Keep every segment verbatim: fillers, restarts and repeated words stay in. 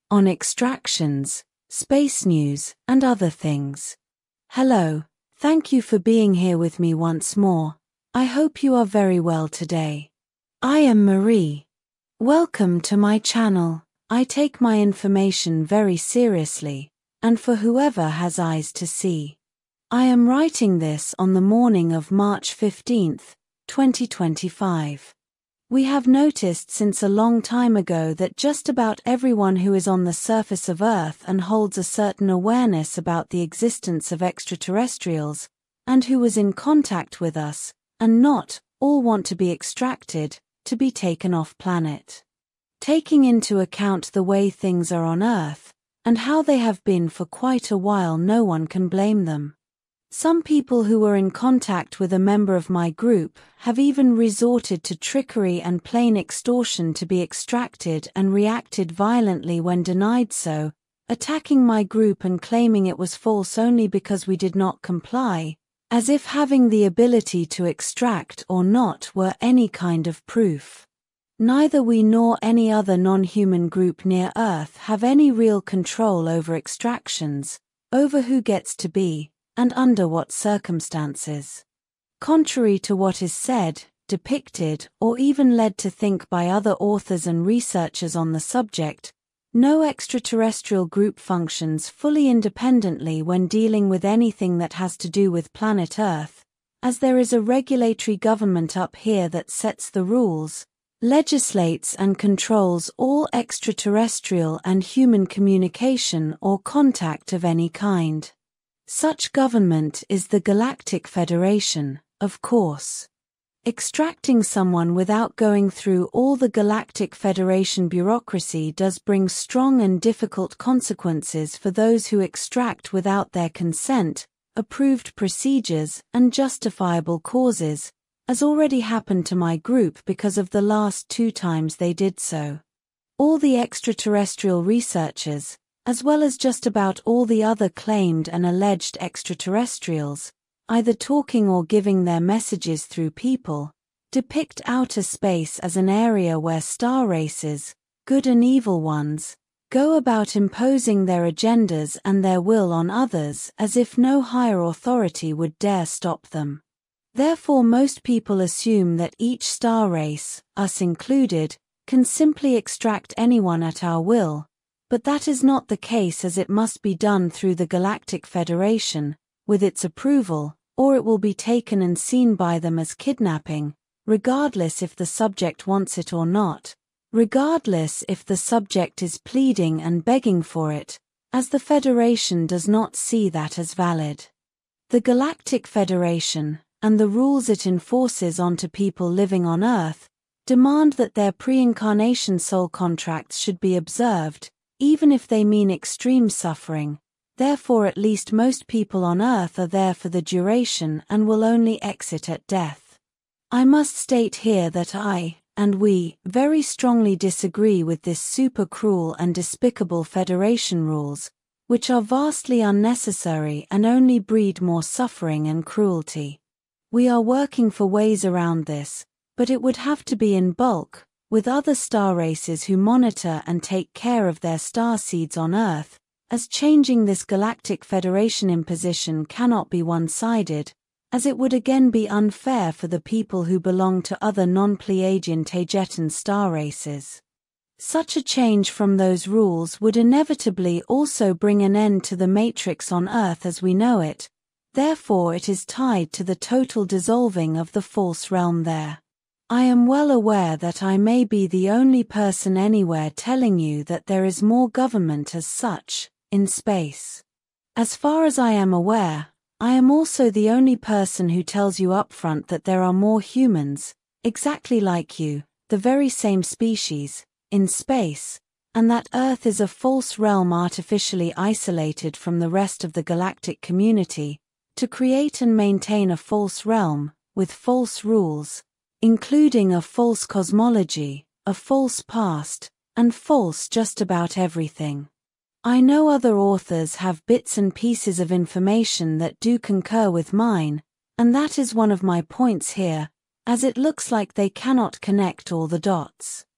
on extractions, space news, and other things. Hello, thank you for being here with me once more. I hope you are very well today. I am Marie. Welcome to my channel. I take my information very seriously, and for whoever has eyes to see. I am writing this on the morning of March fifteenth, twenty twenty-five. We have noticed since a long time ago that just about everyone who is on the surface of Earth and holds a certain awareness about the existence of extraterrestrials, and who was in contact with us, and not, all want to be extracted, to be taken off planet. Taking into account the way things are on Earth, and how they have been for quite a while, no one can blame them. Some people who were in contact with a member of my group have even resorted to trickery and plain extortion to be extracted and reacted violently when denied so, attacking my group and claiming it was false only because we did not comply, as if having the ability to extract or not were any kind of proof. Neither we nor any other non-human group near Earth have any real control over extractions, over who gets to be, and under what circumstances. Contrary to what is said, depicted, or even led to think by other authors and researchers on the subject, no extraterrestrial group functions fully independently when dealing with anything that has to do with planet Earth, as there is a regulatory government up here that sets the rules, legislates and controls all extraterrestrial and human communication or contact of any kind. Such government is the Galactic Federation, of course. Extracting someone without going through all the Galactic Federation bureaucracy does bring strong and difficult consequences for those who extract without their consent, approved procedures, and justifiable causes, as already happened to my group because of the last two times they did so. All the extraterrestrial researchers, as well as just about all the other claimed and alleged extraterrestrials, either talking or giving their messages through people, depict outer space as an area where star races, good and evil ones, go about imposing their agendas and their will on others as if no higher authority would dare stop them. Therefore most people assume that each star race, us included, can simply extract anyone at our will, but that is not the case, as it must be done through the Galactic Federation, with its approval, or it will be taken and seen by them as kidnapping, regardless if the subject wants it or not, regardless if the subject is pleading and begging for it, as the Federation does not see that as valid. The Galactic Federation, and the rules it enforces onto people living on Earth, demand that their pre-incarnation soul contracts should be observed, even if they mean extreme suffering. Therefore at least most people on Earth are there for the duration and will only exit at death. I must state here that I, and we, very strongly disagree with this super cruel and despicable Federation rules, which are vastly unnecessary and only breed more suffering and cruelty. We are working for ways around this, but it would have to be in bulk, with other star races who monitor and take care of their star seeds on Earth, as changing this Galactic Federation imposition cannot be one-sided, as it would again be unfair for the people who belong to other non-Pleiadian Tagetan star races. Such a change from those rules would inevitably also bring an end to the Matrix on Earth as we know it, therefore it is tied to the total dissolving of the false realm there. I am well aware that I may be the only person anywhere telling you that there is more government as such, in space. As far as I am aware, I am also the only person who tells you upfront that there are more humans, exactly like you, the very same species, in space, and that Earth is a false realm artificially isolated from the rest of the galactic community, to create and maintain a false realm, with false rules, including a false cosmology, a false past, and false just about everything. I know other authors have bits and pieces of information that do concur with mine, and that is one of my points here, as it looks like they cannot connect all the dots.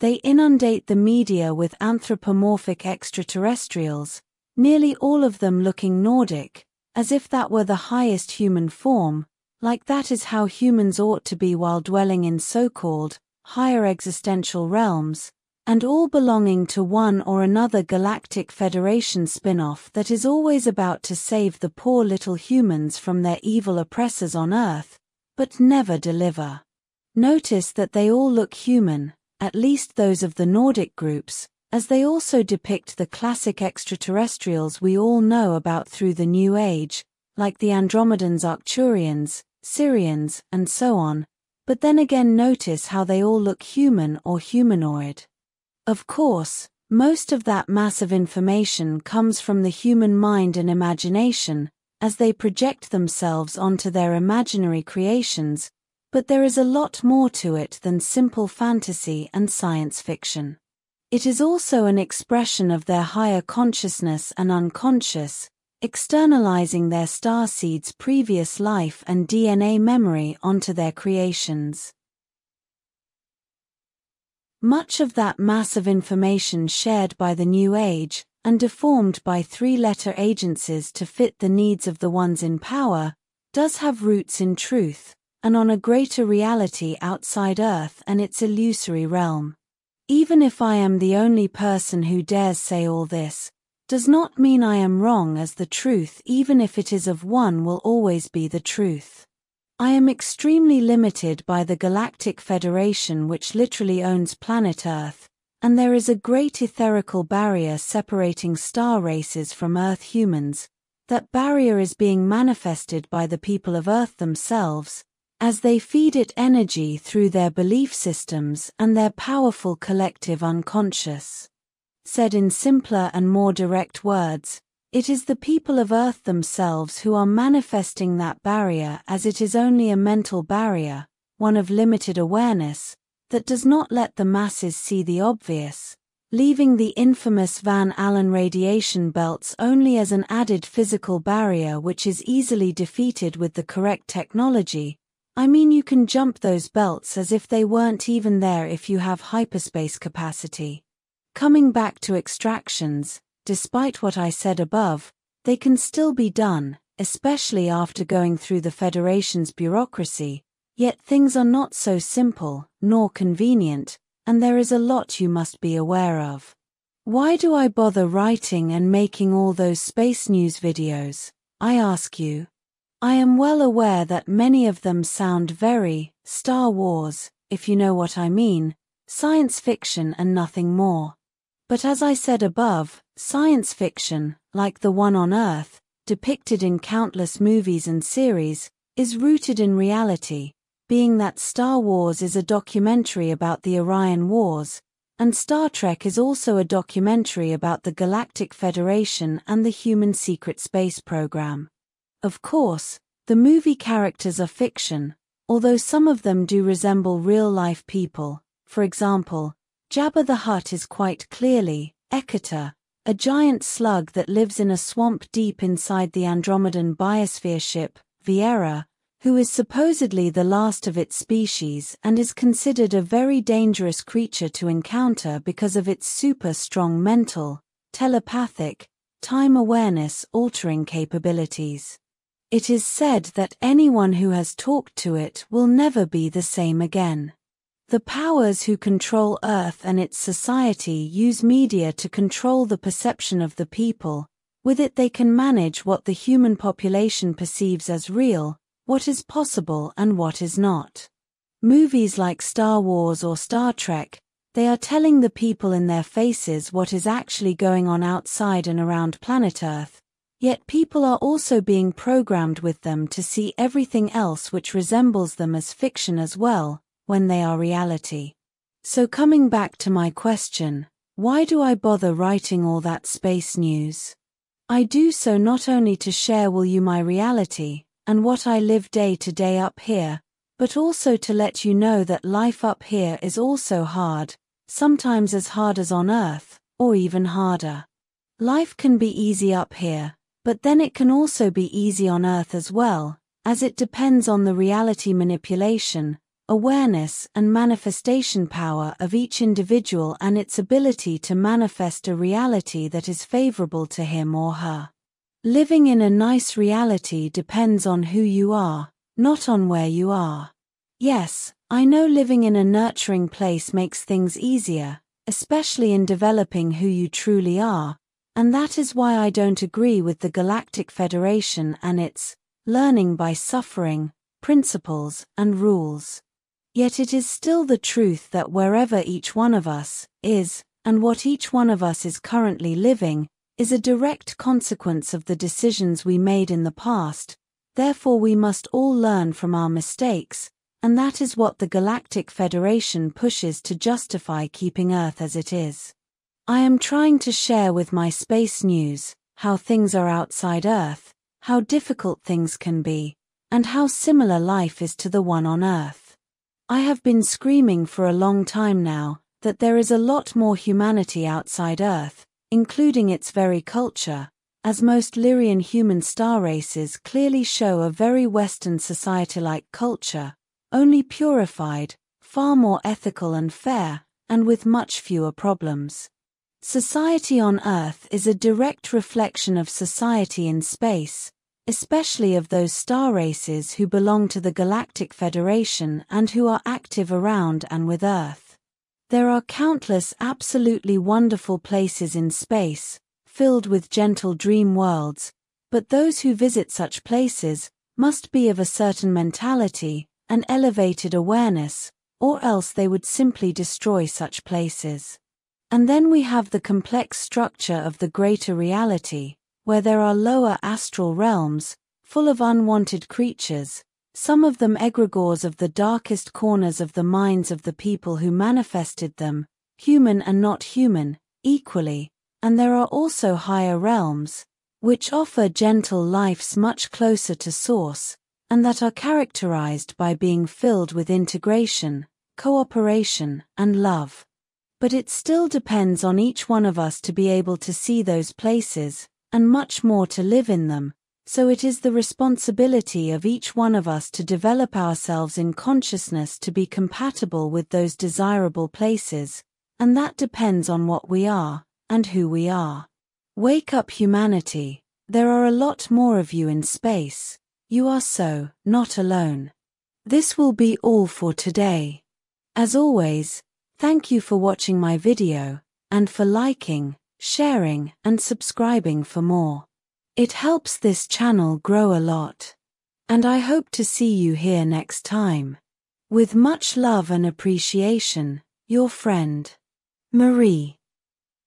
They inundate the media with anthropomorphic extraterrestrials, nearly all of them looking Nordic, as if that were the highest human form, like that is how humans ought to be while dwelling in so-called higher existential realms, and all belonging to one or another galactic federation spin-off that is always about to save the poor little humans from their evil oppressors on Earth, but never deliver. Notice that they all look human, at least those of the Nordic groups, as they also depict the classic extraterrestrials we all know about through the New Age, like the Andromedans, Arcturians, Sirians, and so on, but then again notice how they all look human or humanoid. Of course, most of that massive information comes from the human mind and imagination, as they project themselves onto their imaginary creations, but there is a lot more to it than simple fantasy and science fiction. It is also an expression of their higher consciousness and unconscious, externalizing their starseed's previous life and D N A memory onto their creations. Much of that massive information shared by the New Age, and deformed by three-letter agencies to fit the needs of the ones in power, does have roots in truth, and on a greater reality outside Earth and its illusory realm. Even if I am the only person who dares say all this, does not mean I am wrong, as the truth, even if it is of one, will always be the truth. I am extremely limited by the Galactic Federation, which literally owns planet Earth, and there is a great etherical barrier separating star races from Earth humans. That barrier is being manifested by the people of Earth themselves, as they feed it energy through their belief systems and their powerful collective unconscious. Said in simpler and more direct words, it is the people of Earth themselves who are manifesting that barrier, as it is only a mental barrier, one of limited awareness, that does not let the masses see the obvious, leaving the infamous Van Allen radiation belts only as an added physical barrier which is easily defeated with the correct technology. I mean, you can jump those belts as if they weren't even there if you have hyperspace capacity. Coming back to extractions, despite what I said above, they can still be done, especially after going through the Federation's bureaucracy, yet things are not so simple, nor convenient, and there is a lot you must be aware of. Why do I bother writing and making all those space news videos, I ask you? I am well aware that many of them sound very Star Wars, if you know what I mean, science fiction and nothing more. But as I said above, science fiction, like the one on Earth, depicted in countless movies and series, is rooted in reality, being that Star Wars is a documentary about the Orion Wars, and Star Trek is also a documentary about the Galactic Federation and the human secret space program. Of course, the movie characters are fiction, although some of them do resemble real-life people. For example, Jabba the Hutt is quite clearly Ekater, a giant slug that lives in a swamp deep inside the Andromedan biosphere ship, Viera, who is supposedly the last of its species and is considered a very dangerous creature to encounter because of its super-strong mental, telepathic, time awareness altering capabilities. It is said that anyone who has talked to it will never be the same again. The powers who control Earth and its society use media to control the perception of the people. With it they can manage what the human population perceives as real, what is possible and what is not. Movies like Star Wars or Star Trek, they are telling the people in their faces what is actually going on outside and around planet Earth, yet people are also being programmed with them to see everything else which resembles them as fiction as well, when they are reality. So coming back to my question, why do I bother writing all that space news? I do so not only to share with you my reality, and what I live day to day up here, but also to let you know that life up here is also hard, sometimes as hard as on Earth, or even harder. Life can be easy up here, but then it can also be easy on Earth as well, as it depends on the reality manipulation, awareness and manifestation power of each individual and its ability to manifest a reality that is favorable to him or her. Living in a nice reality depends on who you are, not on where you are. Yes, I know living in a nurturing place makes things easier, especially in developing who you truly are, and that is why I don't agree with the Galactic Federation and its learning by suffering principles and rules. Yet it is still the truth that wherever each one of us is, and what each one of us is currently living, is a direct consequence of the decisions we made in the past. Therefore we must all learn from our mistakes, and that is what the Galactic Federation pushes to justify keeping Earth as it is. I am trying to share with my space news how things are outside Earth, how difficult things can be, and how similar life is to the one on Earth. I have been screaming for a long time now that there is a lot more humanity outside Earth, including its very culture, as most Lyrian human star races clearly show a very Western society-like culture, only purified, far more ethical and fair, and with much fewer problems. Society on Earth is a direct reflection of society in space, especially of those star races who belong to the Galactic Federation and who are active around and with Earth. There are countless absolutely wonderful places in space, filled with gentle dream worlds, but those who visit such places must be of a certain mentality, an elevated awareness, or else they would simply destroy such places. And then we have the complex structure of the greater reality, where there are lower astral realms, full of unwanted creatures, some of them egregores of the darkest corners of the minds of the people who manifested them, human and not human, equally, and there are also higher realms, which offer gentle lives much closer to source, and that are characterized by being filled with integration, cooperation, and love. But it still depends on each one of us to be able to see those places, and much more to live in them. So it is the responsibility of each one of us to develop ourselves in consciousness to be compatible with those desirable places, and that depends on what we are, and who we are. Wake up, humanity, there are a lot more of you in space. You are so, not alone. This will be all for today. As always, thank you for watching my video, and for liking, sharing, and subscribing for more. It helps this channel grow a lot. And I hope to see you here next time. With much love and appreciation, your friend, Marie.